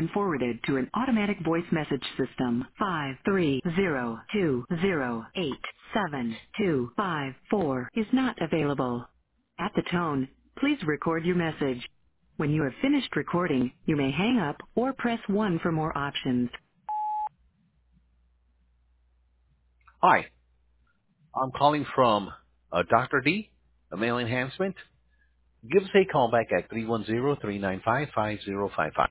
been forwarded to an automatic voice message system. 530287254 is not available. At the tone, please record your message. When you have finished recording, you may hang up or press 1 for more options. Hi, I'm calling from Dr. D, a Mail Enhancement. Give us a call back at 310-395-5055.